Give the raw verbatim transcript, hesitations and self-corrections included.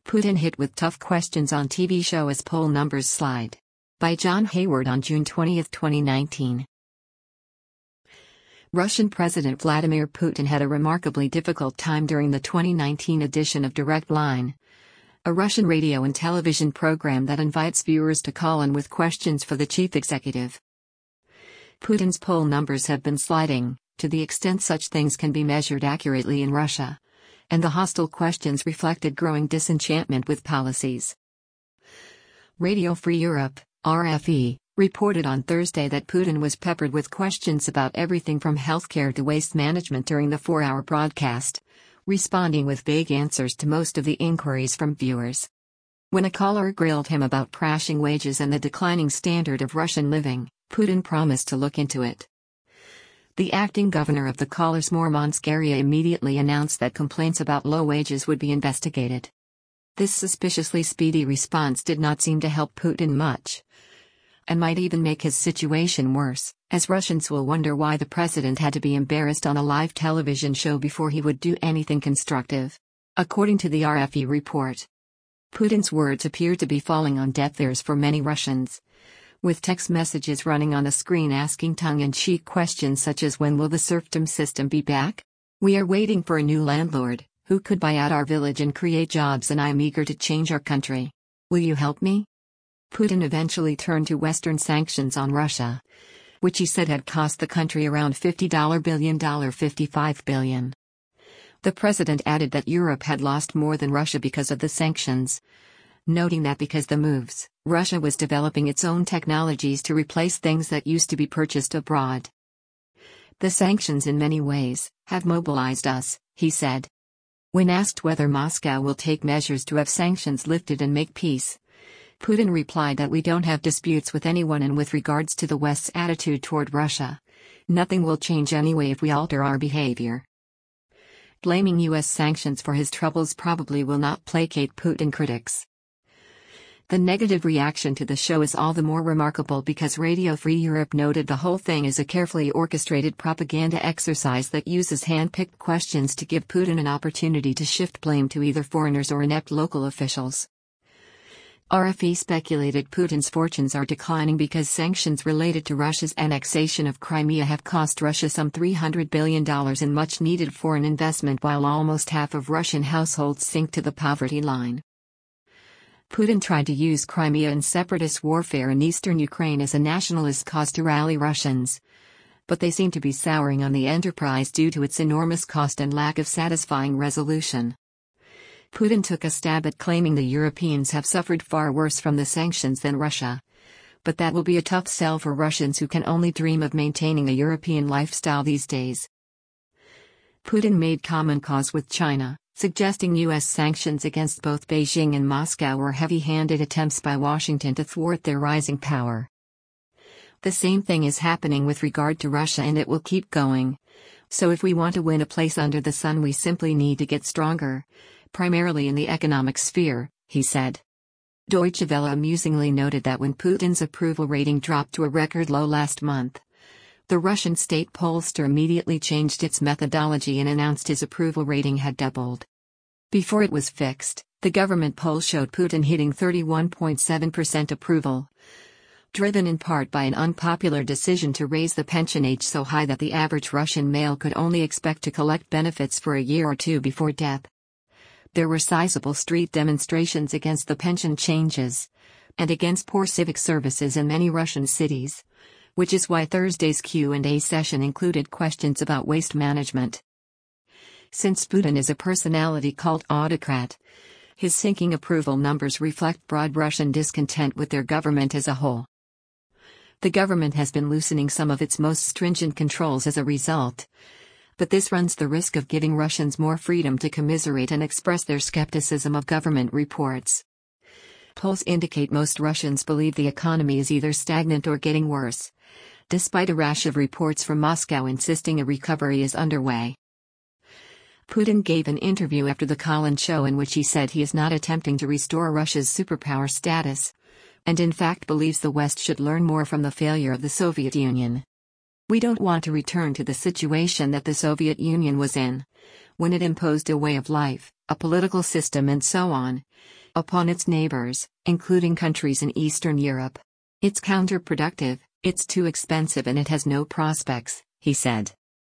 Putin hit with tough questions on T V show as poll numbers slide. By John Hayward on June twentieth, twenty nineteen. Russian President Vladimir Putin had a remarkably difficult time during the twenty nineteen edition of Direct Line, a Russian radio and television program that invites viewers to call in with questions for the chief executive. Putin's poll numbers have been sliding, to the extent such things can be measured accurately in Russia, and the hostile questions reflected growing disenchantment with policies. Radio Free Europe, R F E, reported on Thursday that Putin was peppered with questions about everything from healthcare to waste management during the four-hour broadcast, responding with vague answers to most of the inquiries from viewers. When a caller grilled him about crashing wages and the declining standard of Russian living, Putin promised to look into it. The acting governor of the caller's Murmansk area immediately announced that complaints about low wages would be investigated. This suspiciously speedy response did not seem to help Putin much, and might even make his situation worse, as Russians will wonder why the president had to be embarrassed on a live television show before he would do anything constructive. According to the R F E report, Putin's words appear to be falling on deaf ears for many Russians, with text messages running on the screen asking tongue-in-cheek questions such as, when will the serfdom system be back? We are waiting for a new landlord, who could buy out our village and create jobs, and I am eager to change our country. Will you help me? Putin eventually turned to Western sanctions on Russia, which he said had cost the country around fifty billion dollars, fifty-five billion dollars. The president added that Europe had lost more than Russia because of the sanctions, noting that because the moves, Russia was developing its own technologies to replace things that used to be purchased abroad. The sanctions in many ways have mobilized us, he said. When asked whether Moscow will take measures to have sanctions lifted and make peace, Putin replied that we don't have disputes with anyone, and with regards to the West's attitude toward Russia, nothing will change anyway if we alter our behavior. Blaming U S sanctions for his troubles probably will not placate Putin critics. The negative reaction to the show is all the more remarkable because Radio Free Europe noted the whole thing is a carefully orchestrated propaganda exercise that uses hand-picked questions to give Putin an opportunity to shift blame to either foreigners or inept local officials. R F E speculated Putin's fortunes are declining because sanctions related to Russia's annexation of Crimea have cost Russia some three hundred billion dollars in much-needed foreign investment, while almost half of Russian households sink to the poverty line. Putin tried to use Crimea and separatist warfare in eastern Ukraine as a nationalist cause to rally Russians, but they seem to be souring on the enterprise due to its enormous cost and lack of satisfying resolution. Putin took a stab at claiming the Europeans have suffered far worse from the sanctions than Russia, but that will be a tough sell for Russians who can only dream of maintaining a European lifestyle these days. Putin made common cause with China, suggesting U S sanctions against both Beijing and Moscow were heavy-handed attempts by Washington to thwart their rising power. The same thing is happening with regard to Russia, and it will keep going. So if we want to win a place under the sun, we simply need to get stronger, primarily in the economic sphere, he said. Deutsche Welle amusingly noted that when Putin's approval rating dropped to a record low last month, the Russian state pollster immediately changed its methodology and announced his approval rating had doubled. Before it was fixed, the government poll showed Putin hitting thirty-one point seven percent approval, driven in part by an unpopular decision to raise the pension age so high that the average Russian male could only expect to collect benefits for a year or two before death. There were sizable street demonstrations against the pension changes, and against poor civic services in many Russian cities, which is why Thursday's Q and A session included questions about waste management. Since Putin is a personality called autocrat, his sinking approval numbers reflect broad Russian discontent with their government as a whole. The government has been loosening some of its most stringent controls as a result, but this runs the risk of giving Russians more freedom to commiserate and express their skepticism of government reports. Polls indicate most Russians believe the economy is either stagnant or getting worse, despite a rash of reports from Moscow insisting a recovery is underway. Putin gave an interview after the Colin show in which he said he is not attempting to restore Russia's superpower status, and in fact believes the West should learn more from the failure of the Soviet Union. We don't want to return to the situation that the Soviet Union was in, when it imposed a way of life, a political system and so on, upon its neighbors, including countries in Eastern Europe. It's counterproductive, it's too expensive and it has no prospects, he said.